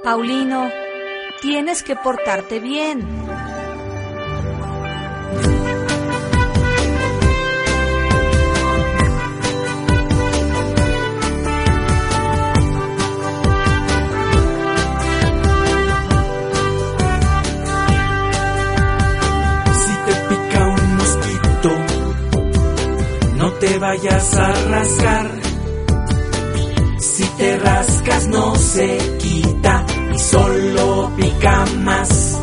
Paulino, tienes que portarte bien. Si te pica un mosquito, no te vayas a rascar. Si te rascas no se quita y solo pica más.